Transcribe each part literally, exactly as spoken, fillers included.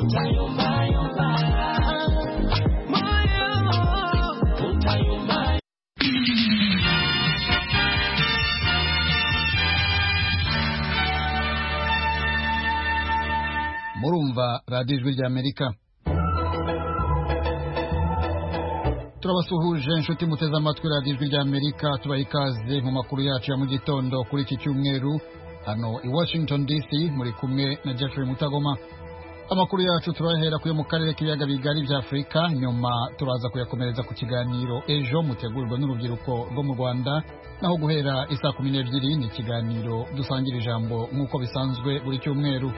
Murumva Radio Ijwi ry'Amerika. Turabasuhuje inshuti muteze amatwi Radio Ijwi ry'Amerika, tubaha ikaze mu makuru yacu ya mu gitondo kuri iki cyumweru hano i Washington D C, muri kumwe na Jeffrey Mutagoma. Amakuru yacu turahera kuyo mu karere k'ibiyaga bigari bya Afrika, nyuma turaza kuyakomereza ku kiganiro ejo mutegurwa n'urubyiruko rwo mu Rwanda, naho guhera isa kumi n'ebyiri ni ikiganiro dusangira ijambo nk'uko bisanzwe buri cyumweru.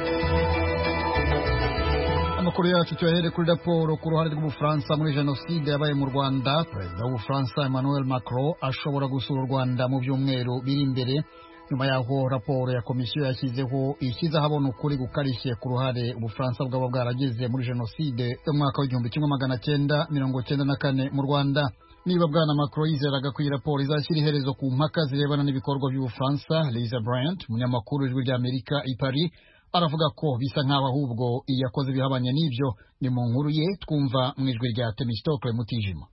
Amakuru yacu tuyahere kuri raporo ku ruhare rw'Ubufaransa muri jenoside yabaye mu Rwanda. Perezida w'Ubufaransa Emmanuel Macron ashobora gusura u Rwanda mu byumweru biri imbere, nyuma yaho raporo ya komisiyo yashyizeho ishyize ahabona ukuri gukarishye ku ruhare Ubufaransa bwaba bwaragize muri jenoside yo mu mwaka w'igihumbi kimwe magana cyenda mirongo cyenda na kane mu Rwanda. Niba Bwana Macron yizeraga ko iyi raporo izashyira iherezo ku mpaka zirebana n'ibikorwa by'Ubufaransa, Lisa Bryant, umunyamakuru w'Ijwi ry'Amerika i Paris, aravuga ko bisa nk'aho ahubwo iyakoze bihabanye n'ibyo. Ni mu nkuru ye twumva mu ijwi rya Temistokle Mutijima.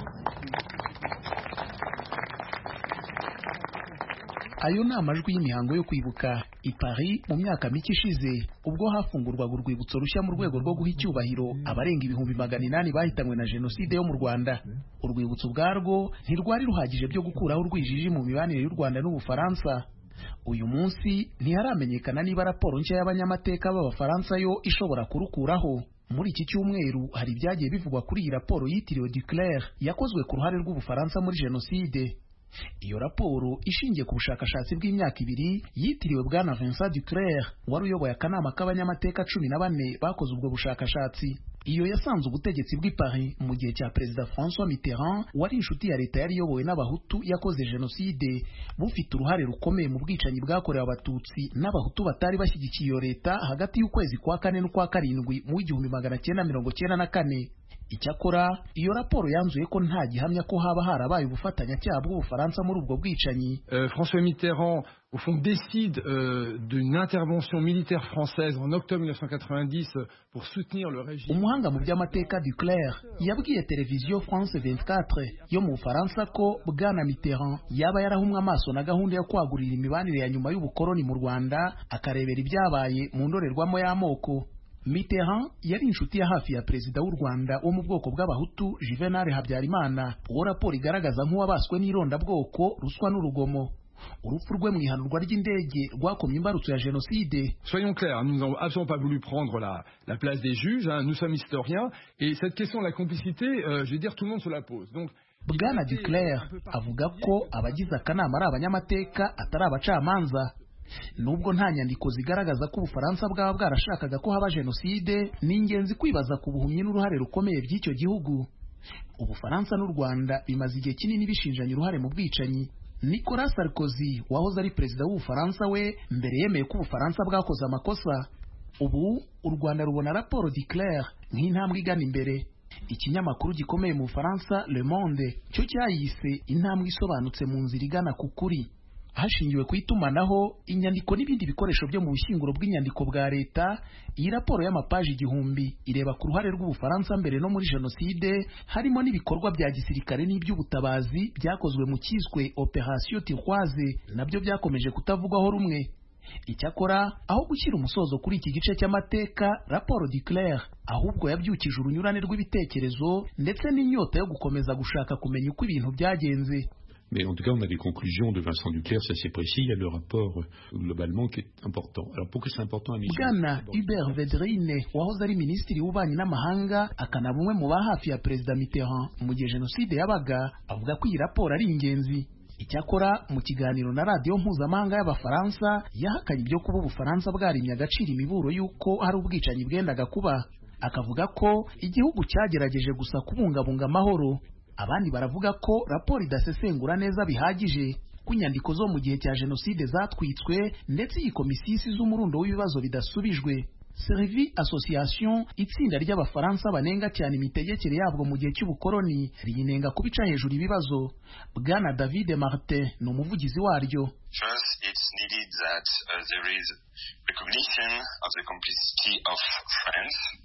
Ayo ni amajwi y'imihango yo kwibuka i Paris mu myaka mike ishize, ubwo hafungurwaga urwibutso rushya mu rwego rwo guha icyubahiro abarenga ibihumbi magana inani bahitanywe na jenoside yo mu Rwanda. Urwibutso ubwarwo ntirwari ruhagije byo gukuraho urwijiji mu mibanire y'u Rwanda n'Ubufaransa. Uyu munsi ntiharamenyekana niba raporo nshya y'abanyamateka b'Abafaransa yo ishobora kurukuraho. Muri iki cyumweru hari ibyagiye bivugwa kuri iyi raporo yitiriwe Duclair yakozwe ku ruhare rw'Ubufaransa muri jenoside. Iyo raporo ishingiye ku bushakashatsi bw'imyaka ibiri yitiriwe Bwana Vincent Duclair, wari uyoboye akanama k'abanyamateka cumi na bane bakoze ubwo bushakashatsi. Iyo yasanze ubutegetsi bw'i Paris mu gihe cya Perezida François Mitterrand, wari inshuti ya leta yari iyobowe n'Abahutu yakoze jenoside, bufite uruhare rukomeye mu bwicanyi bwakorewe Abatutsi n'Abahutu batari bashyigikiye iyo leta hagati y'ukwezi kwa kane n'ukwa karindwi mu w'igihumbi magana cyenda mirongo cyenda na kane. Icyakora iyo raporo yanzuye ko nta gihamya ko haba harabaye ubufatanyacyaha bw'Ubufaransa muri ubwo bwicanyi. Euh, François Mitterrand au fond décide euh, d'une intervention militaire française en octobre mille neuf cent quatre-vingt-dix pour soutenir le régime. Umuhanga mu by'amateka Duclair yabwiye televiziyo France vingt-quatre yo mu Bufaransa ko Bwana Mitterrand yaba yarahumwe amaso na gahunda yo kwagurira imibanire ya nyuma y'ubukoloni mu Rwanda, akarebera ibyabaye mu ndorerwamo y'amoko. Mitterrand yari inshuti ya hafi ya perezida w'u Rwanda wo mu bwoko bw'Abahutu Juvenal Habyarimana, uwo raporo igaragaza nk'uwabaswe n'irondabwoko, ruswa n'urugomo. Urupfu rwe mu ihanurwa ry'indege rwakomye imbarutso ya jenoside. Soyons clairs, nous n'avons absolument pas voulu prendre la, la place des juges, hein, nous sommes historiens, et cette question de la complicité, euh, je vais dire, tout le monde se la pose. Donc, Bwana Duclair avuga ko abagize akanama ari abanyamateka atari abacamanza. Nubwo nta nyandiko zigaragaza ko Ubufaransa bwaba bwarashakaga ko haba jenoside, ni ingenzi kwibaza ku buhumyi n'uruhare rukomeye by'icyo gihugu. Ubufaransa n'u Rwanda bimaze igihe kinini bishinjanya uruhare mu bwicanyi. Nicolas Sarkozy wahoze ari perezida w'Ubufaransa we mbere yemeye ko Ubufaransa bwakoze amakosa. Ubu u Rwanda rubona raporo Duclair nk'intambwe igana imbere. Ikinyamakuru gikomeye mu Bufaransa Le Monde cyo cyayise intambwe isobanutse mu nzira igana ku kuri. Hashingiwe ku itumanaho, inyandiko n'ibindi bikoresho byo mu bushyinguro bw'inyandiko bwa leta, iyi raporo y'amapaji igihumbi ireba ku ruhare rw'Ubufaransa mbere no muri jenoside, harimo n'ibikorwa bya gisirikare n'iby'ubutabazi byakozwe mu cyiswe Operation Turquoise, nabyo byakomeje kutavugwaho rumwe. Icyakora aho gushyira umusozo kuri iki gice cy'amateka, raporo Duclair ahubwo yabyukije urunyurane rw'ibitekerezo ndetse n'inyota yo gukomeza gushaka kumenya uko ibintu byagenze. Mais en tout cas, on a des conclusions de Vincent Duclair, c'est assez précis. Il y a le rapport euh, globalement qui est important. Alors pourquoi c'est important à Niger? Bwana Hubert Védrine wahoze ari minisitiri w'ububanyi n'amahanga akanaba umwe mu bahafi ya Perezida Mitterrand mu gihe jenoside yabaga, avuga ko iyi raporo ari ingenzi. Icyakora mu kiganiro na radiyo mpuzamahanga y'Abafaransa yahakanye ibyo kuba Ubufaransa bwarimye agaciro imiburo y'uko hari ubwicanyi bwendaga kuba. Akavuga ko igihugu cyagerageje gusa kubungabunga amahoro. Abandi baravuga ko raporo idasesengura neza bihagije, ko inyandiko zo mu gihe cya jenoside zatwitswe ndetse iyi komisiyo isize umurundo w'ibibazo bidasubijwe. Servie Association, itsinda ry'Abafaransa banenga cyane imitegekere yabwo mu gihe cy'ubukoloni, riyinenga kubica hejuru ibibazo. Bwana David Martin ni umuvugizi waryo. First, it's needed that uh, there is recognition of the complicity of France.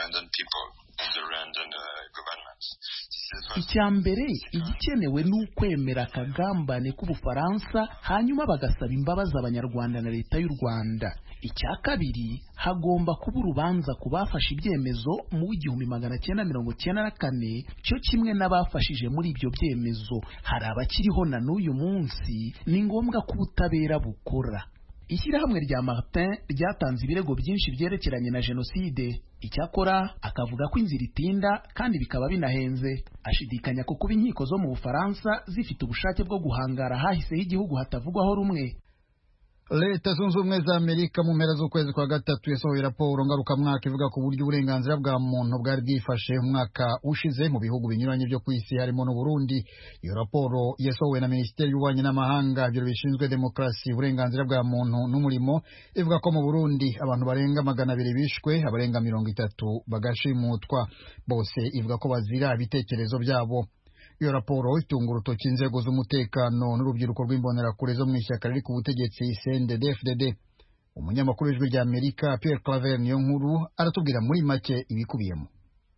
Rwandan people and the Rwandan uh, government. Icya mbere igikenewe ni ukwemera akagambane k'Ubufaransa hanyuma bagasaba imbabazi abanyarwanda na leta y'u Rwanda. Icya kabiri hagomba kuba urubanza ku bafashe ibyemezo mu igihumbi magana cyenda mirongo cyenda na kane cyo kimwe n'abafashije muri ibyo byemezo. Hari abakiriho na n'uyu munsi, ni ngombwa ko ubutabera bukora. Ishyirahamwe rya Martin ryatanze ibirego byinshi byerekeranye na jenoside. Icyakora akavuga ko inzira itinda kandi bikaba binahenze. Ashidikanya ko kuba inkiko zo mu Bufaransa zifite ubushake bwo guhangara hahiseho igihugu hatavugwaho rumwe. Leta zunze ubumwe za Amerika mu mpera z'ukwezi kwa gatatu yasohoye raporo ngarukamwaka ivuga ku buryo uburenganzira bwa muntu bwari bwifashe umwaka ushize mu bihugu binyuranye byo ku isi harimo n'u Burundi. Iyo raporo yasohowe na Minisiteri y'Ububanyi n'Amahanga, ibiro bishinzwe demokarasi, uburenganzira bwa muntu n'umurimo, ivuga ko mu Burundi abantu barenga magana abiri bishwe, abarenga mirongo itatu bagashimutwa, bose ivuga ko bazira ibitekerezo byabo. Iyo raporo itunga urutoki inzego z'umutekano n'urubyiruko rw'imbonerakure zo mu ishyaka riri ku butegetsi C N D D F D D. Umunyamakuru w'ijwi rya Amerika Pierre Claver Niyonkuru aratubwira muri make ibikubiyemo.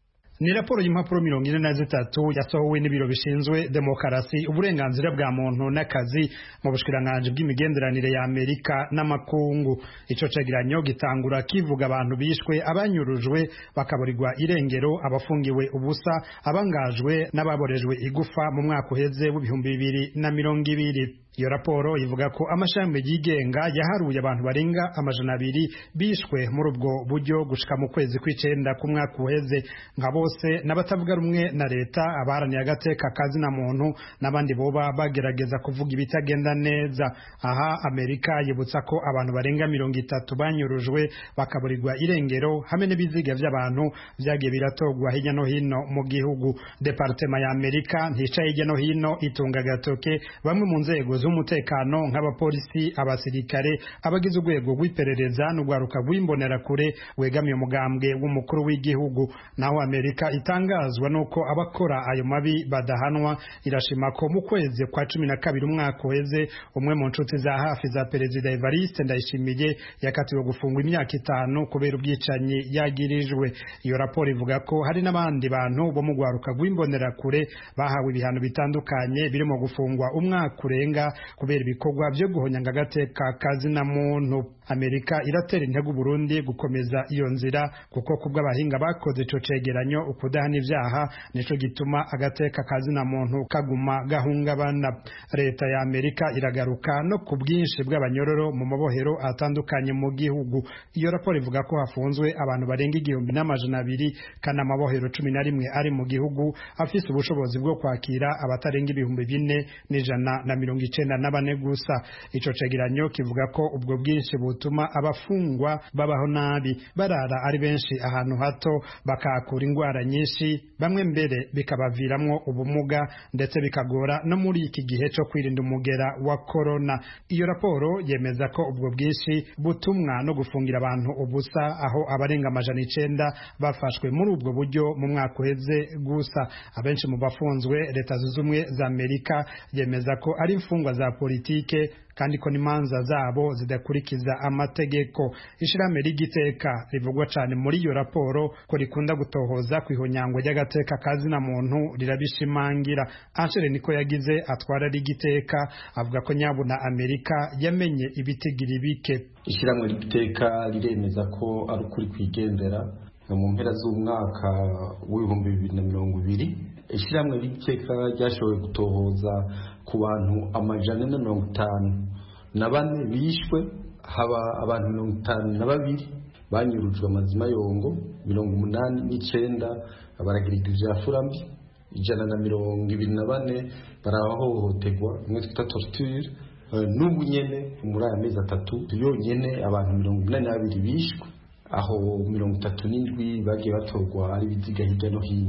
Ni raporo y'impapuro mirongo ine na zitatu yasohowe n'ibiro bishinzwe demokarasi, uburenganzira bwa muntu n'akazi mu bushikiranganje bw'imigenderanire ya Amerika n'amakungu. Ico cegeranyo gitangura kivuga abantu bishwe, abanyurujwe bakaburirwa irengero, abafungiwe ubusa, abangajwe n'ababorejwe igufa mu mwaka uheze w'ibihumbi bibiri na mirongo ibiri. Iyo raporo ivuga ko amashami yigenga yaharuye abantu barenga amajana abiri bishwe muri ubwo buryo gushika mu kwezi kw'icenda ku mwaka uheze, nka bose n'abatavuga rumwe na leta, abaharaniye agateka kazi na muntu n'abandi boba bagerageza kuvuga ibitagenda neza. Aha Amerika yibutsa ko abantu barenga mirongo itatu banyurujwe bakaburirwa irengero hamwe n'ibiziga by'abantu byagiye biratogwa hirya no hino mu gihugu. Departement ya Amerika nticaye hirya no hino itunga gatoke bamwe mu nzego z'umutekano nk'abapolisi, abasirikare, abagize urwego rw'iperereza n'urwaruka rw'imbonerakure wegamiye umugambwe w'umukuru w'igihugu. Naho Amerika itangazwa nuko abakora ayo mabi badahanwa. Irashima ko mu kwezi kwa cumi na kabiri umwaka uheze umwe mu nshuti za hafi za Perezida Evariste Ndayishimiye yakatiwe gufungwa imyaka itanu kubera ubwicanyi yagirijwe. Iyo raporo ivuga ko hari n'abandi bantu bo mu rwaruka rw'imbonerakure bahawe ibihano bitandukanye birimo gufungwa umwaka urenga kubera ibikorwa byo guhonyanga agateka kazi na muntu. Amerika iratera intego Burundi gukomeza iyo nzira kuko kubw'abahinga bakoze ico cegeranyo ukudahana ivyaha nico gituma agateka kazi na muntu kaguma gahungabana. Leta ya Amerika iragaruka no ku bwinshi bw'abanyororo mu mabohero atandukanye mu gihugu. Iyo raporo ivuga ko hafunzwe abantu barenga igihumbi n'amajana abiri kandi amabohero cumi na rimwe ari mu gihugu afise ubushobozi bwo kwakira abatarenga ibihumbi bine n'ijana na mirongo icenda na bane gusa. Ico cegeranyo kivuga ko ubwo bwinshi butuma abafungwa babaho nabi, barara ari benshi ahantu hato, bakakura ingwara nyinshi, bamwe mbere bikabaviramwo ubumuga ndetse bikagora no muri iki gihe cyo kwirinda umugera wa corona. Iyo raporo yemeza ko ubwo bwinshi butumwa no gufungira abantu ubusa, aho abarenga amajana icenda bafashwe muri ubwo buryo mu mwaka uheze gusa. Abenshi mu bafunzwe Leta Zunze Ubumwe za Amerika yemeza ko ari imfungwa za politike kandi ko n'imanza zabo zidakurikiza amategeko. Ishirahamwe ry'igiteka rivugwa cyane muri iyo raporo ko rikunda gutohoza ku ihonyangwa ry'agateka kazi na muntu rirabishimangira. Anshere niko yagize atwara ry'igiteka avuga ko nyabuna Amerika yamenye ibitigiri bike. Ishirahamwe ry'igiteka riremeza ko ari ukuri kwigendera mu mpera z'umwaka w'ibihumbi bibiri na mirongo ibiri. Ishirahamwe ry'igiteka ryashoboye gutohoza ku bantu amajana na mirongo itanu na bane bishwe, haba abantu mirongo itanu na babiri banyurujwe amazima yongo, mirongo umunani n'icenda baragirigirira furambi, ijana na mirongo ibiri na bane barahohoterwa imwe twita torture. N'ubu nyene muri aya mezi atatu yonyene abantu mirongo inani na babiri bishwe, aho mirongo itatu n'indwi bagiye batorwa ari biziga hirya no hino.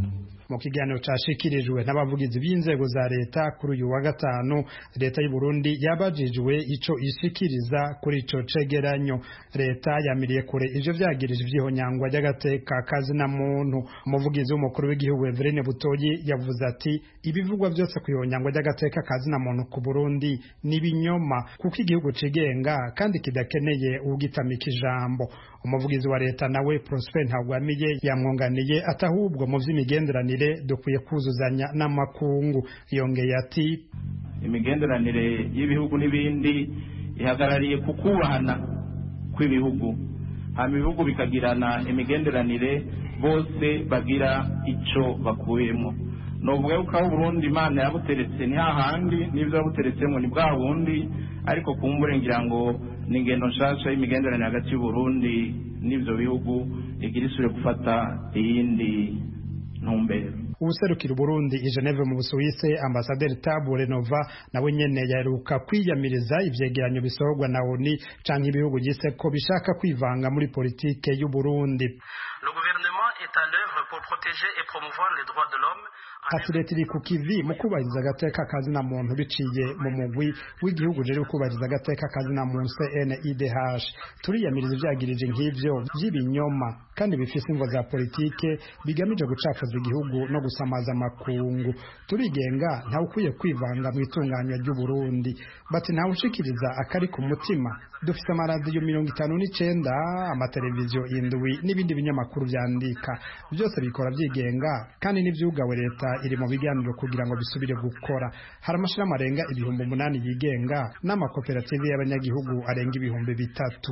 mu kiganiro cashikirijwe n'abavugizi b'inzego za leta kuri uyu wa gatanu leta y'u Burundi yabajijwe ico ishikiriza kuri ico cegeranyo. Leta yamiriye kure ivyo vyagirije ivyihonyangwa ry'agateka kazina muntu. Umuvugizi w'umukuru w'igihugu Everine Butoyi yavuze ati ibivugwa byose kwihonyangwa ry'agateka kazina muntu ku Burundi ni binyoma kuko igihugu cigenga kandi kidakeneye ugitamika ijambo. Umuvugizi wa leta nawe Prosper Ntagwamiye yamwunganiye atahubwo mu vy'imigenderanire dukwiye kuzuzanya n'amakungu. Yongeye ati imigenderanire y'ibihugu n'ibindi ihagarariye kukubahana kw'ibihugu, hama ibihugu bikagirana imigenderanire bose bagira ico bakuyemo. Novuga yuko aho Burundi Imana yabuteretse ni hahandi n'ivyo yabuteretsemo ni bwa bundi, ariko kumbure ngira ngo ni ingendo nshasha y'imigenderanire hagati y'u Burundi n'ivyo bihugu igira isubire gufata iyindi ntumbero. Userukira Burundi i Geneve mu Busuwise Ambassadeur Tabu Renova nawe nyene yaheruka kwiyamiriza ivyegeranyo bisohorwa na O N U canke ibihugu gise ko bishaka kwivanga muri politike y'u Burundi. Le gouvernement est à l'œuvre pour protéger et promouvoir les droits de l'homme. Ati leta iri ku kivi mu kubahiriza agateka kazina muntu biciye mu mugwi w'igihugu rero kubahiriza agateka kazina muntu C N I D H. Turiyamiriza ivyagirije nk'ivyo vy'ibinyoma kandi bifise imvo za politike bigamije gucafuza igihugu no gusamaza makungu. Turigenga nta ukwiye kwivanga mu itunganywa ry'u Burundi. Bati nta ushikiriza akari ku mutima. Dufite amaradiyo mirongo itanu n'icenda, amateleviziyo indwi n'ibindi binyamakuru vyandika. Byose bikora vyigenga kandi n'ivyugawe leta iri mu biganiro kugira ngo bisubire gukora. Hari amashirahamwe arenga ibihumbi umunani yigenga n'amakoperative y'abanyagihugu arenga ibihumbi bitatu.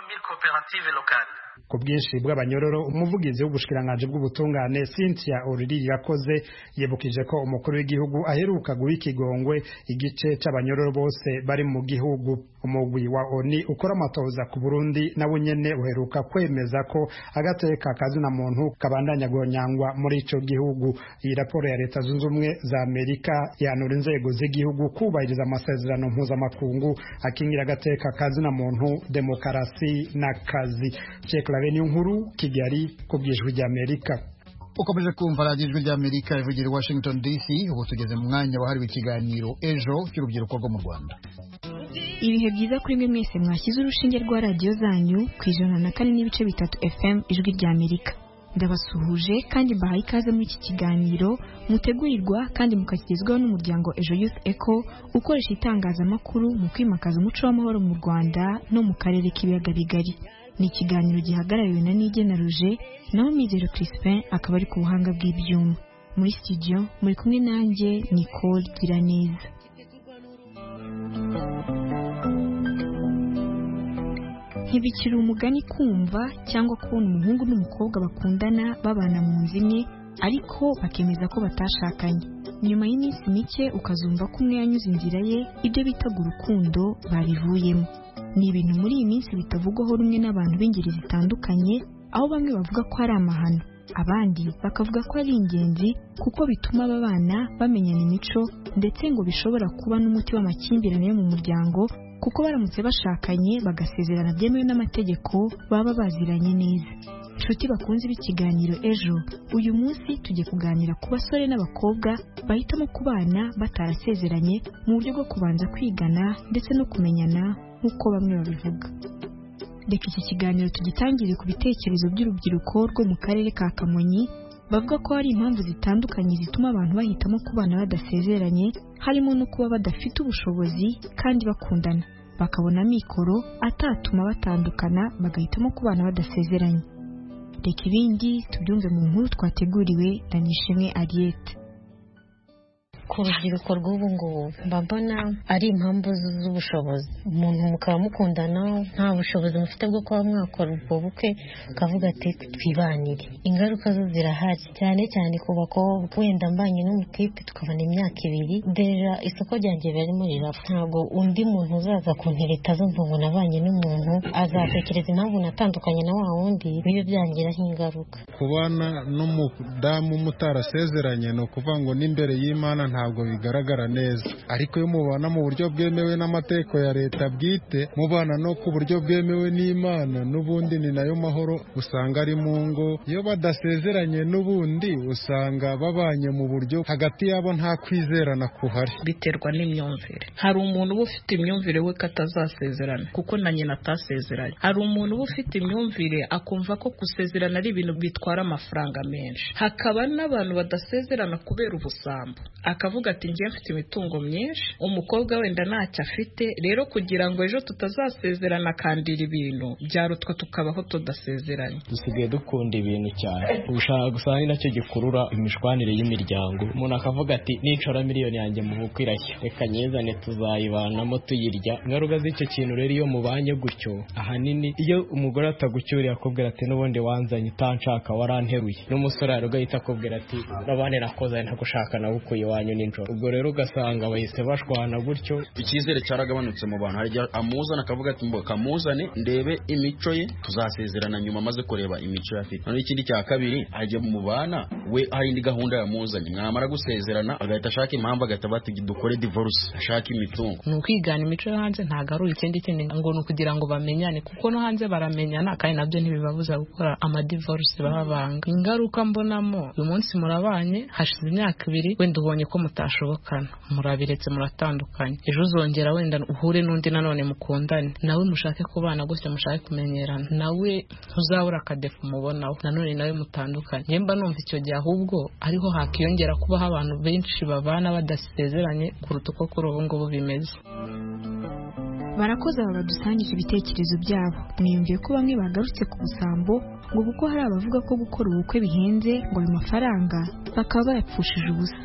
Ku bwinshi bw'abanyororo umuvugizi w'ubushikiranganje bw'ubutungane Cynthia Oriri yakoze yebukije ko umukuru w'igihugu aheruka guha ikigongwe igice c'abanyororo bose bari mu gihugu. Umugwi wa O N U ukora amatohoza ku Burundi nawe nyene uheruka kwemeza ko agateka kazina muntu kabandanya guhonyangwa muri ico gihugu. Iyi raporo ya leta zunze ubumwe za Amerika yanura inzego z'igihugu kubahiriza amasezerano mpuzamakungu akingira agateka kazina muntu, demokarasi n'akazi. Ceklaveni nkuru Kigali ku bw'ijwi ry'Amerika. Ukomeje kumva radiyo ijwi ry'Amerika ivugira i Washington D C. Ubu tugeze mu mwanya wahariwe ikiganiro ejo cy'urubyiruko rwo mu Rwanda. Ibihe byiza kuri mwe mwese mwashyize urushinge rwa radiyo zanyu ku ijana na kane n'ibice bitatu F M ijwi ry'Amerika. Ndabasuhuje kandi mbahaye ikaze muri iki kiganiro mutegurirwa kandi mukakigezwaho n'umuryango Ejo Youth Echo ukoresha itangazamakuru mu kwimakaza umuco w'amahoro mu Rwanda no mu karere k'ibiyaga bigari. Ni ikiganiro gihagarariwe na Nigena Roger naho Mizero Crispin akaba ari ku buhanga bw'ibyuma. Muri studio muri kumwe nanjye Nicole Giraneza. Ntibikiri umugani kumva cyangwa kubona umuhungu n'umukobwa bakundana babana mu nzu imwe ariko bakemeza ko batashakanye. Nyuma y'iminsi mike ukazumva ko umwe yanyuze inzira ye ibyo bitaga urukundo babivuyemo. Ni ibintu muri iyi minsi bitavugwaho rumwe n'abantu b'ingeri zitandukanye, aho bamwe bavuga ko ari amahano, abandi bakavuga ko ari ingenzi kuko bituma aba bana bamenyana imico ndetse ngo bishobora kuba n'umuti w'amakimbirane yo mu muryango kuko baramutse bashakanye bagasezerana byemewe n'amategeko baba baziranye neza. Nshuti bakunze b'ikiganiro ejo, uyu munsi tugiye kuganira ku basore n'abakobwa bahitamo kubana batarasezeranye mu buryo bwo kubanza kwigana ndetse no kumenyana nk'uko bamwe babivuga. Reka iki kiganiro tugitangire ku bitekerezo by'urubyiruko rwo mu karere ka Kamonyi bavuga ko hari impamvu zitandukanye zituma abantu bahitamo kubana badasezeranye, harimo no kuba badafite ubushobozi kandi bakundana bakabona mikoro atatuma batandukana bagahitamo kubana badasezeranye. Reka ibindi tubyumve mu nkuru twateguriwe na Nishimwe Ariette. Ku rubyiruko rw'ubu ngubu mba mbona ari impamvu z'ubushobozi. Umuntu mukaba mukundana nta bushobozi mufite bwo kuba mwakora ubwo bukwe ukavuga ati twibanire. Ingaruka zo zirahari cyane cyane ku bakobwa. Wenda mbanye n'umutipe tukabana imyaka ibiri deja isoko ryanjye barimo rirapfa. Ntabwo undi muntu uzaza kuntereta azumva ngo nabanye n'umuntu azatekereza impamvu natandukanye na wa wundi bibe byangiraho ingaruka. Kubana n'umudamu mutarasezeranye no kuvuga ngo n'imbere y'Imana ntabwo bigaragara neza, ariko iyo mubana mu buryo bwemewe n'amategeko ya leta bwite, mubana no ku buryo bwemewe n'Imana, n'ubundi ni nayo mahoro usanga ari mu ngo. Iyo badasezeranye n'ubundi usanga babanye mu buryo hagati yabo nta kwizerana kuhari. Biterwa n'imyumvire. Hari umuntu uba ufite imyumvire we katazasezerana kuko na nyina atasezeranye. Hari umuntu uba ufite imyumvire akumva ko gusezerana ari ibintu bitwara amafaranga menshi. Hakaba n'abantu badasezerana kubera ubusambo, akavuga ati ngiye mfite imitungo myinshi, umukobwa wenda ntacyo afite, rero kugira ngo ejo tutazasezerana kandira ibintu byarutwa tukabaho tudasezeranye. Dusigaye dukunda ibintu cyane, ushaka gusanga ni nacyo gikurura imishwanire y'imiryango. Umuntu akavuga ati nicora miliyoni yanjye mu bukwe irashya, reka nyizane tuzayibanamo tuyirya. Ingaruka z'icyo kintu rero iyo mubanye gutyo, ahanini iyo umugore atagucyuriye akubwira ati n'ubundi wanzanye utanshaka waranteruye, n'umusore rero ugahita akubwira ati nabane nakoze ntagushaka nabukuye iwanyu ninjoro. Ubwo rero ugasanga bahise bashwana gutyo, icyizere cyaragabanutse mu bantu. Hari amuzana akavuga ati mbo kamuzane ndebe imico ye tuzasezerana nyuma maze kureba imico afite. None ikindi cya kabiri ajye mu bana we hari indi gahunda yamuzanye, mwamara gusezerana agahita ashaka impamvu agahita bati dukore divorce, ashaka imitungo. Ni ukwigana imico yo hanze, ntagarura ikindi kindi ngo ni ukugira ngo bamenyane, kuko no hanze baramenyana kandi nabyo ntibibabuza gukora ama divorce babanga. Ingaruka mbonamo uyu munsi murabanye, hashize imyaka ibiri wenda ubonye ko mutashobokana, murabiretse muratandukanye, ejo uzongera wenda uhure n'undi nanone mukundane, nawe mushake kubana gutyo, mushake kumenyerana, nawe ntuzabura akadefu mubonaho, nanone nawe mutandukanye. Yemba numva icyo gihe ahubwo ariho hakiyongera kubaho abantu benshi babana badasezeranye kuruta uko kuri ubu ngubu bimeze. Barakoze aba badusangije ibitekerezo byabo. Mwiyumviye ko bamwe bagarutse ku busambo ngo kuko hari abavuga ko gukora ubukwe bihenze ngo ayo mafaranga bakaba bayapfushije ubusa.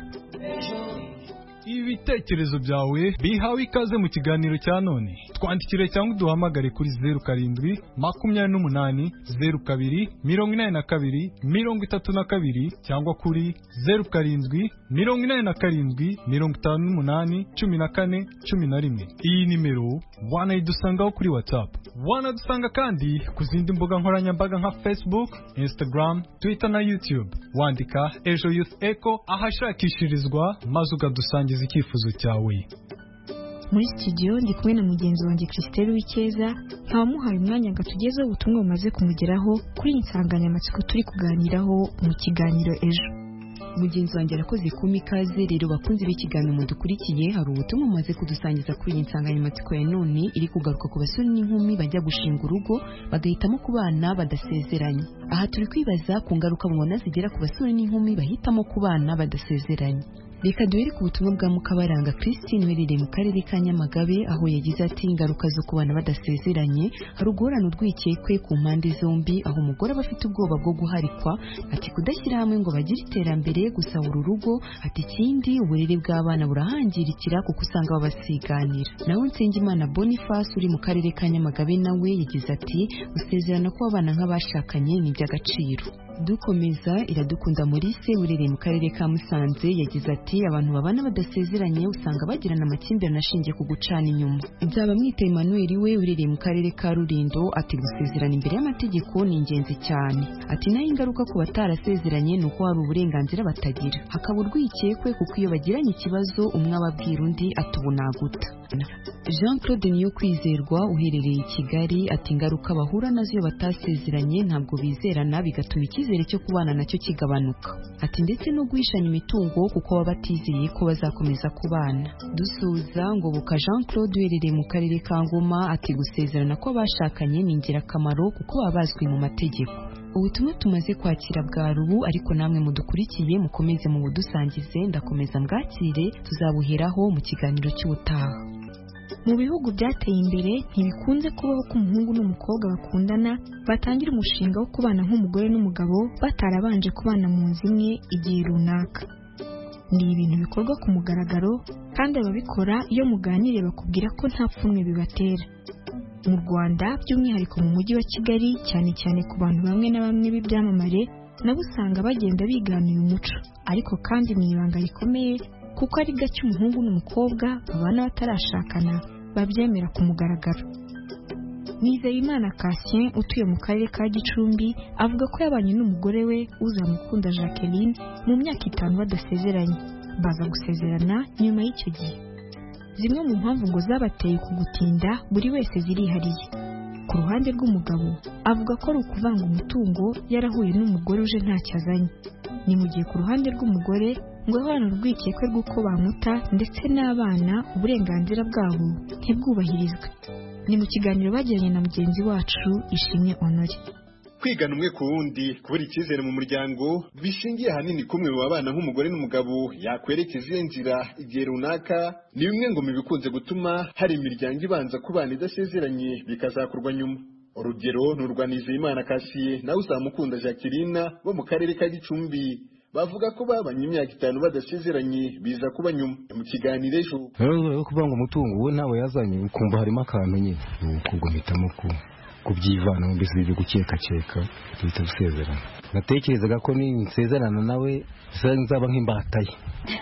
Ibitekerezo byawe bihawe ikaze mu kiganiro cya none. Twandikire cyangwa duhamagare kuri zeru karindwi makumyabiri n'umunani zeru kabiri mirongo inani na kabiri mirongo itatu na kabiri cyangwa kuri zeru karindwi mirongo inani na karindwi mirongo itanu n'umunani cumi na kane cumi na rimwe. Iyi nimero wanayidusangaho kuri WhatsApp. Wanadusanga kandi ku zindi mbuga nkoranyambaga nka Facebook, Instagram, Twitter na YouTube. Wandika Ejo Youth Echo ahashakishirizwa maze ukadusangiza icyifuzo cyawe. Muri studio ndi kumwe na mugenzi wanjye Christelle Wikeza, ntawamuhaye umwanya ngo atugezeho ubutumwa bumaze kumugeraho kuri insanganyamatsiko turi kuganiraho mu kiganiro ejo. Mugenzi wanjye arakoze kuma ikaze. Rero bakunze b'ikiganiro mudukurikiye, hari ubutumwa umaze kudusangiza kuri iyi nsanganyamatsiko ya none iri kugaruka ku basore n'inkumi bajya gushinga urugo bagahitamo kubana badasezeranye. Aha turi kwibaza ku ngaruka mubona zigera ku basore n'inkumi bahitamo kubana badasezeranye. Reka duhere ku butumwa bwa Mukabaranga Christine uherereye mu karere ka Nyamagabe, aho yagize ati ingaruka zo kubana badasezeranye hari uguhorana urwikekwe ku mpande zombi, aho umugore aba afite ubwoba bwo guharikwa, ati kudashyira hamwe ngo bagire iterambere, gusa uru rugo, ati ikindi uburere bw'abana burahangirikira kuko usanga babasiganira. Nawe Nsengimana Boniface uri mu karere ka Nyamagabe nawe yagize ati gusezerana ko abana nk'abashakanye ni iby'agaciro. Dukomeza Iradukunda Maurice uherereye mu karere ka Musanze yagize ati abantu babana badasezeranye usanga bagirana amakimbirane ashingiye ku gucana inyuma. Byaba mwite Emmanuel we uherereye mu karere ka Rulindo ati gusezerana imbere y'amategeko ni ingenzi cyane. Ati nayo ingaruka ku batarasezeranye ni uko hari uburenganzira batagira, hakaba urwikekwe kuko iyo bagiranye ikibazo umwe ababwira undi atubunaguta. Jean Claude Niyo Kwizerwa uherereye i Kigali ati ingaruka bahura nazo iyo batasezeranye ntabwo bizerana, bigatuma icyizere cyo kubana nacyo kigabanuka. Ati ndetse no guhishanya imitungo kuko baba batizeye ko bazakomeza kubana. Dusuza ngo buka Jean Claude uherereye mu karere ka Ngoma ati gusezerana ko bashakanye ni ingirakamaro kuko baba bazwi mu mategeko. Ubutumwa tumaze kwakira bwa rubu, ariko namwe mudukurikiye mukomeze mu budusangize, ndakomeza mbwakire tuzabuheraho mu kiganiro cy'ubutaha. Mu bihugu byateye imbere ntibikunze kubaho ko umuhungu n'umukobwa bakundana batangira umushinga wo kubana nk'umugore n'umugabo batarabanje kubana mu nzu imwe igihe runaka. Ni ibintu bikorwa ku mugaragaro kandi ababikora iyo muganiriye bakubwira ko nta pfunwe bibatera. Mu Rwanda by'umwihariko mu mujyi wa Kigali, cyane cyane ku bantu bamwe na bamwe b'ibyamamare, nabo usanga bagenda biganira umuco, ariko kandi ni ibanga rikomeye kuko ari gake umuhungu n'umukobwa babana batarashakana babyemera ku mugaragaro. Nizeyimana Cassien utuye mu karere ka Gicumbi avuga ko yabanye n'umugore we Uzamukunda Jacqueline mu myaka itanu badasezeranye. baza gusezerana nyuma y'icyo gihe. Zimwe mu mpamvu ngo zabateye kugutinda buri wese zirihariye. Ku ruhande rw'umugabo avuga ko ari ukuvanga umutungo yarahuye n'umugore uje ntacyo azanye. Ni mu gihe ku ruhande rw'umugore ngo ahorana urwikekwe rw'uko bamuta ndetse n'abana uburenganzira bwabo ntibwubahirizwe. Ni mu kiganiro bagiranye na mugenzi wacu Ishimwe Honore. Kwigana umwe ku wundi kubura icyizere mu muryango bishingiye ahanini kumwe mu babana nk'umugore n'umugabo yakwerekeza iyo nzira igihe runaka ni bimwe ngo mu bikunze gutuma hari imiryango ibanza kubana idasezeranye bikazakorwa nyuma. Urugero ni urwa Nizeyimana Cassien na Uzamukunda Jacqueline bo mu karere ka Gicumbi bavuga ko babanye imyaka itanu badasezeranye biza kuba nyuma. Mu kiganiro ejo rero kuvanga umutungo we ntawe yazanye ukumva harimo akantu nyine ubwo mpitamo ku kubyivana mu mbese byo gukeka-keka duhita dusezerana. Natekerezaga ko ni nsezerana nawe nzaba nk'imbataye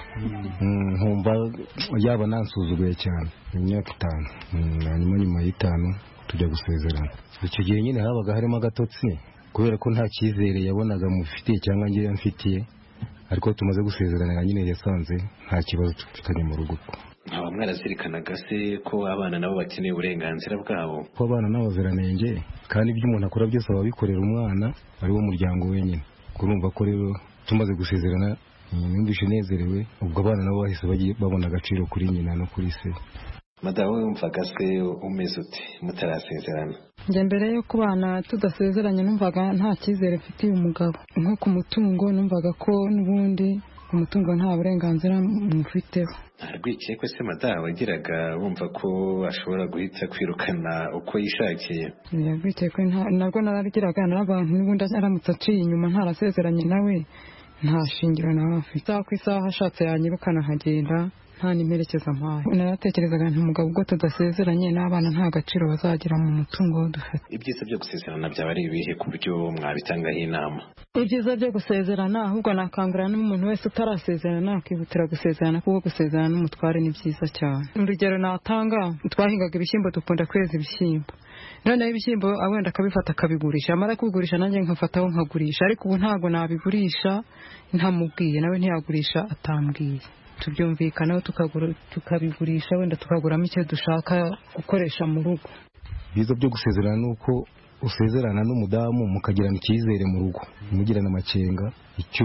nkumva yaba nansuzuguye cyane. Imyaka itanu hanyuma nyuma y'itanu tujya gusezerana. Icyo gihe nyine habaga harimo agatotsi kubera ko nta cyizere yabonaga mufitiye cyangwa ngewe mfitiye, ariko tumaze gusezerana nyine yasanze nta kibazo tufitanye mu rugo. Aba mwarazirikanaga se ko abana nabo bakeneye uburenganzira bwabo? Ko abana nabo baziranenge kandi ibyo umuntu akora byose aba bikorera umwana ari wo muryango wenyine. Kurumva ko rero tumaze gusezerana numvise nezerewe, ubwo abana nabo bahise babona agaciro kuri nyina no kuri se. Madamu wumvaga se umeze uti mutarasezerana? Njye mbere yo kubana tudasezeranye numvaga nta cyizere mfitiye umugabo. Nko ku mutungo numvaga ko n'ubundi umutungo nta burenganzira mufiteho. Arwikekwe se madamu wagiraga wumva ko ashobora guhita kwirukana uko yishakiye? Yarwikekwe nabwo naragiraga n'abantu n'ubundi aramutse aciye inyuma ntarasezeranye nawe nta shingiro nawe afite. Isaha ku isaha ashatse yanyirukana nkagenda nta n'imperekeza mpaye. Naratekerezaga nti umugabo ubwo tudasezeranye n'abana nta gaciro bazagira mu mutungo dufite. Ibyiza byo gusezerana byaba ari ibihe ku buryo mwabitangaho inama? Ibyiza byo gusezerana ahubwo nakangurira n'umuntu wese utarasezerana akihutira gusezerana, kuko gusezerana n'umutware ni byiza cyane. Urugero natanga, twahingaga ibishyimbo dukunda kweza ibishyimbo, noneho ibishyimbo wenda akabifata akabigurisha, amara kubigurisha nanjye nkafataho nkagurisha, ariko ubu ntabwo nabigurisha ntamubwiye, nawe ntiyagurisha atambwiye. Tubyumvikanaho tukabigurisha wenda tukaguramo icyo dushaka gukoresha mu rugo. Bizo byo gusezerana nuko usezerana n'umudamu mukagirana icyizere mu rugo, mugirana amakenga, icyo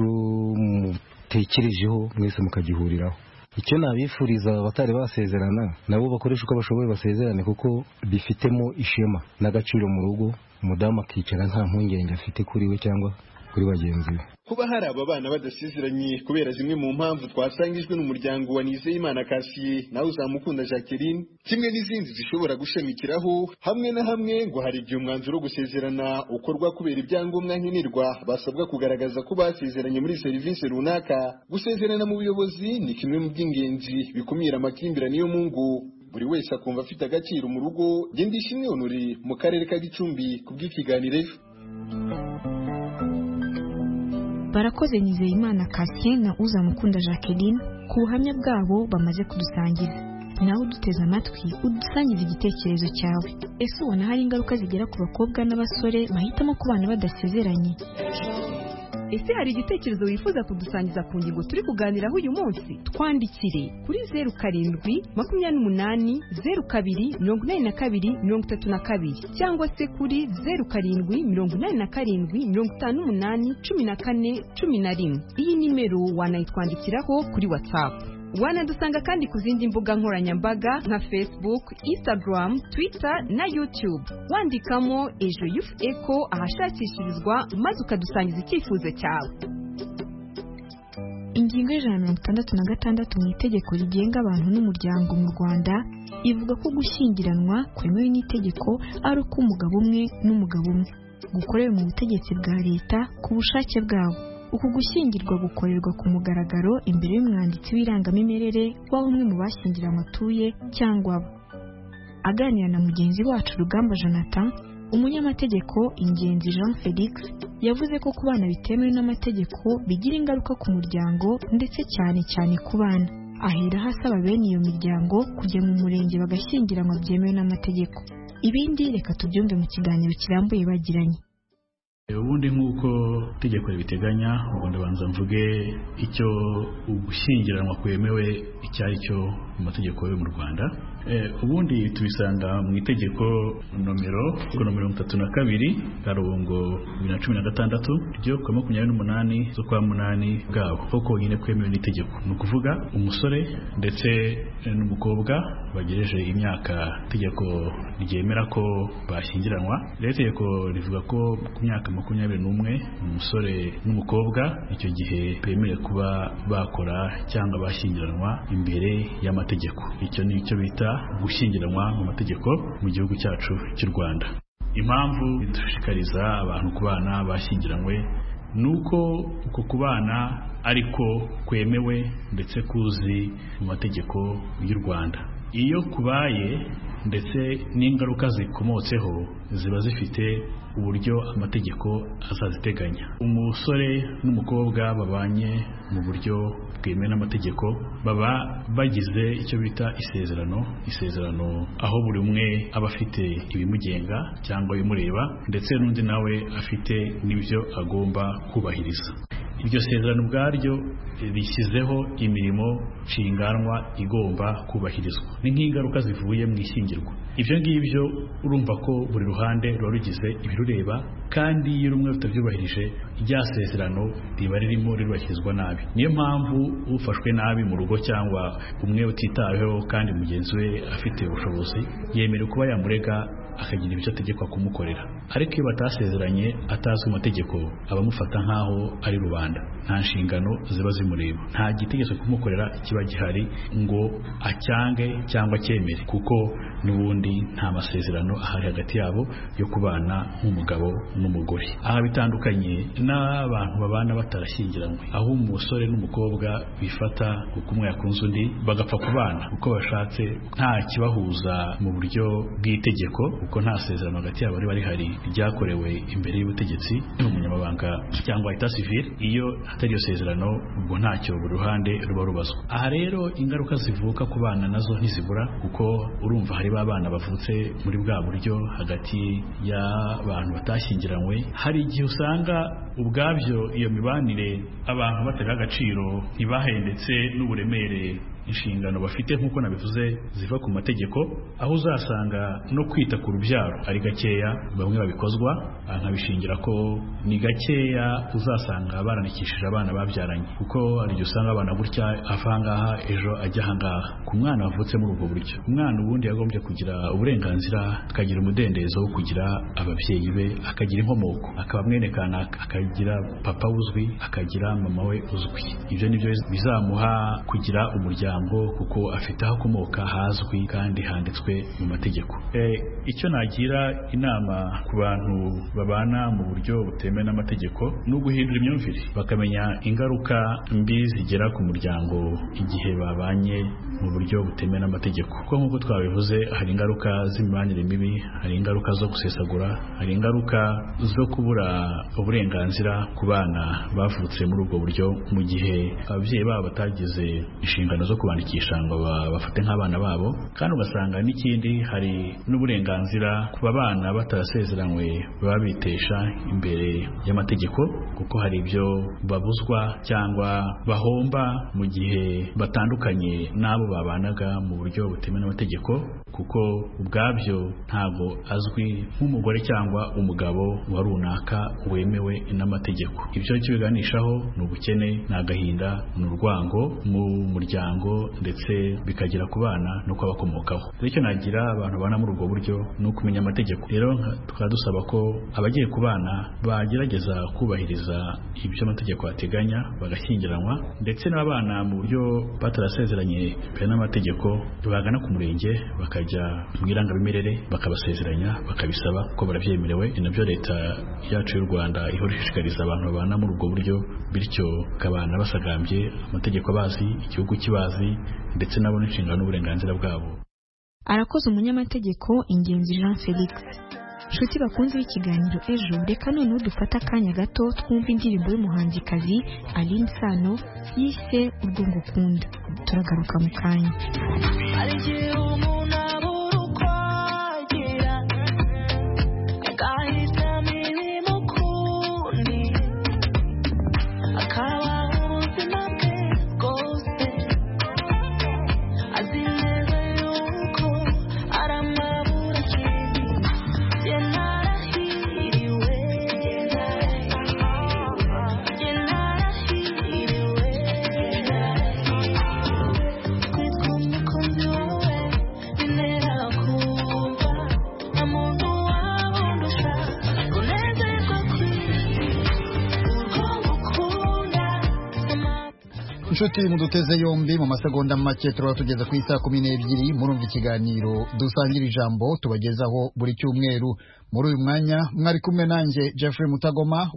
mutekerejeho mwese mukagihuriraho. Icyo nabifuriza abatari basezerana nabo bakoresha uko bashoboye basezerane, kuko bifitemo ishema n'agaciro mu rugo, umudamu akicara nta mpungenge afite kuri we cyangwa kuri bagenzi be. Kuba hari aba bana badasezeranye kubera zimwe mu mpamvu twasangijwe n'umuryango wa Nizeyimana Cassien nawe Uzamukunda Jacqueline, kimwe n'izindi zishobora gushamikiraho, hamwe na hamwe ngo hari igihe umwanzuro wo gusezerana ukorwa kubera ibyangombwa nkenerwa basabwa kugaragaza ko basezeranye muri serivisi runaka. Gusezerana mu buyobozi ni kimwe mu by'ingenzi bikumira amakimbirane yo mu ngo, buri wese akumva afite agaciro mu rugo. Ishimwe Honore mu karere ka Gicumbi kubw'ikiganiro ejo. Barakoze Nizeyimana Cassien na Uzamukunda Jacqueline ku buhamya bwabo bamaze kudusangiza. Nawe uduteze amatwi udusangiza igitekerezo cyawe. Ese ubona hari ingaruka zigera ku bakobwa n'abasore bahitamo kubana badasezeranye? Ese hari igitekerezo wifuza kudusangiza ku ngingo turi kuganiraho uyu munsi? Twandikire kuri zeru karindwi makumyabiri n'umunani zeru kabiri mirongo inani na kabiri mirongo itatu na kabiri cyangwa se kuri zeru karindwi mirongo inani na karindwi mirongo itanu n'umunani cumi na kane cumi na rimwe. Iyi nimero wanayitwandikiraho kuri WhatsApp. Wanadusanga kandi ku zindi mbuga nkoranyambaga nka Facebook, Instagram, Twitter na YouTube. Wandikamo Ejo Youth Echo ahashakishirizwa maze ukadusangiza icyifuzo cyawe. Ingingo y'ijana na mirongo itandatu na gatandatu mu itegeko rigenga abantu n'umuryango mu Rwanda ivuga ko gushyingiranwa kwemewe n'itegeko ari uko umugabo umwe n'umugabo umwe gukorewe mu butegetsi bwa leta ku bushake bwabo. Uku gushyingirwa gukorerwa ku mugaragaro imbere y'umwanditsi w'irangamimerere w'aho umwe mu bashyingiranywe atuye cyangwa aba. Aganira na mugenzi wacu Rugamba Jonathan, umunyamategeko Ingenzi Jean Felix yavuze ko kubana bitemewe n'amategeko bigira ingaruka ku muryango ndetse cyane cyane ku bana. Ahera hasaba bene iyo miryango kujya mu murenge bagashyingiranwa byemewe n'amategeko. Ibindi reka tubyumve mu kiganiro kirambuye bagiranye. ubundi nk'uko itegeko ribiteganya ubundi banza mvuge icyo ugushyingiranwa kwemewe icyo ari cyo mu mategeko yo mu Rwanda. Ubundi tubisanga mu itegeko nomero mirongo itatu na kabiri karungo bibiri na cumi na gatandatu ryo ku makumyabiri n'umunani z'ukwa munani bwabo koko nyine kwemewe n'itegeko, ni ukuvuga umusore ndetse n'umukobwa bagejeje imyaka itegeko ryemera ko bashyingiranwa. Rero itegeko rivuga ko ku myaka makumyabiri n'umwe umusore n'umukobwa icyo gihe bemerewe kuba bakora cyangwa bashyingiranwa imbere y'amategeko. Icyo ni icyo bita gushyingiranwa mu mategeko mu gihugu cyacu cy'u Rwanda. Impamvu dushishikariza abantu kubana bashyingiranywe nuko uko kubana ariko kwemewe ndetse kuzi mu mategeko y'u Rwanda. Iyo kubaye ndetse n'ingaruka zikomotseho ziba zifite uburyo amategeko azaziteganya. Umusore n'umukobwa babanye mu buryo bwemewe n'amategeko baba bagize icyo bita isezerano isezerano aho buri umwe aba afite ibimugenga cyangwa ibimureba ndetse n'undi nawe afite n'ibyo agomba kubahiriza. Iryo sezerano ubwaryo rishyizeho imirimo nshinganwa igomba kubahirizwa ni nk'ingaruka zivuye mu ishyingirwa. Ibyo ngibyo urumva ko buri ruhande ruba rugize ibirureba, kandi iyo rumwe rutabyubahirije rya sezerano riba ririmo rirubahirizwa nabi. Niyo mpamvu ufashwe nabi mu rugo cyangwa umwe utitaweho kandi mugenzi we afite ubushobozi yemerewe kuba yamurega akagira ibyo ategekwa kumukorera. Ariko iyo batasezeranye atazwi amategeko abamufata nk'aho ari rubanda, nta nshingano ziba zimureba, nta gitegeko kumukorera kiba gihari ngo acyange cyangwa cyemere, kuko n'ubundi nta masezerano ahari hagati yabo yo kubana nk'umugabo n'umugore. Aha bitandukanye n'abantu babana batarashyingiranywe, aho umusore n'umukobwa bifata kuko umwe yakunze undi bagapfa kubana uko bashatse nta kibahuza mu buryo bw'itegeko, kuko nta sezerano hagati yabo riba rihari ryakorewe imbere y'ubutegetsi n'umunyamabanga cyangwa etat civil. Iyo hatari iyo sezerano ubwo ntacyo buri ruhande ruba rubazwa. Aha rero ingaruka zivuka ku bana nazo ntizibura, kuko urumva hari ba bana bavutse muri bwa buryo hagati y'abantu batashyingiranywe. Hari igihe usanga ubwabyo iyo mibanire abantu batega agaciro ntibahe ndetse n'uburemere inshingano bafite nk'uko nabivuze ziva ku mategeko, aho uzasanga no kwita ku rubyaro ari gakeya bamwe babikozwa. Nkabishingira ko ni gakeya uzasanga baranikishije abana babyaranye, kuko hari igihe usanga abana gutya avangaha ejo ajya ahangaha. Ku mwana wavutse muri ubwo buryo, umwana ubundi yagombye kugira uburenganzira, akagira umudendezo wo kugira ababyeyi be, akagira inkomoko, akaba mwene kanaka, akagira papa uzwi, akagira mama we uzwi. Ibyo nibyo bizamuha kugira umuryango, kuko afite aho akomoka hazwi kandi handitswe mu mategeko. E, icyo nagira inama ku bantu babana mu buryo butemewe n'amategeko ni uguhindura imyumvire, bakamenya ingaruka mbi zigera ku muryango igihe babanye mu buryo butemewe n'amategeko. Kuko nk'uko twabivuze, hari ingaruka z'imibanire mibi, hari ingaruka zo gusesagura, hari ingaruka zo kubura uburenganzira ku bana bavutse muri ubwo buryo, mu gihe ababyeyi babo batagize inshingano zo kubandikisha ngo bafate nk'abana babo. Kandi ugasanga n'ikindi, hari n'uburenganzira ku bana batarasezeranywe baba bitesha imbere y'amategeko, kuko hari ibyo babuzwa cyangwa bahomba mu gihe batandukanye n'abo babanaga mu buryo butemewe n'amategeko, kuko ubwabyo ntabwo azwi nk'umugore cyangwa umugabo wa runaka wemewe n'amategeko. Ibyo kibiganishaho ni ubukene, ni agahinda, ni urwango mu muryango, ndetse bikagera ku bana no kubakomokaho. Icyo nagira abantu bana muri ubwo buryo ni ukumenya amategeko. Rero tukaba dusaba ko abagiye ku bana bagerageza kubahiriza ibyo amategeko ateganya bagashyingiranwa, ndetse n'abana mu buryo batarasezeranye pe n'amategeko bagana ku murenge bakajya mu irangamimerere bakabasezeranya, bakabisaba ko barabyemerewe. Ni nabyo leta yacu y'u Rwanda ihora ishishikariza abantu babana muri ubwo buryo, bityo bakabana basagambye, amategeko bazi, igihugu kibazi, ndetse nabo n'inshingano n'uburenganzira bwabo. Arakoze umunyamategeko Ingenzi Jean Felix. Nshuti bakunze ikiganiro ejo, reka noneho dufata akanya gato twumva indirimbo y'umuhanzikazi Aline Sano yise Urwo Ngukunda. Turagaruka mu kanya. Thank you. inshuti muduteze yombi mu masegonda make turaba tugeze ku isaa kumi n'ebyiri murumva ikiganiro dusangira ijambo tubagezaho buri cyumweru muri uyu mwanya mwari kumwe nanjye Jeffrey Mutagoma